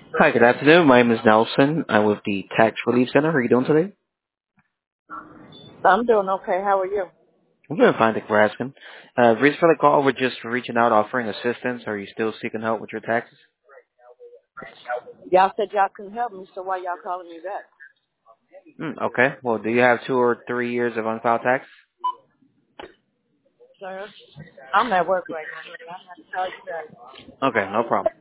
Hi, good afternoon. My name is Nelson. I'm with the Tax Relief Center. How are you doing today? I'm doing okay. How are you? I'm doing fine, thank you for asking. Reason for the call, we're just reaching out offering assistance. Are you still seeking help with your taxes? Y'all said y'all couldn't help me, so why y'all calling me back? Okay. Well, do you have 2 or 3 years of unfiled tax? Sir, I'm at work right now. I'm not to call you back. Okay, no problem.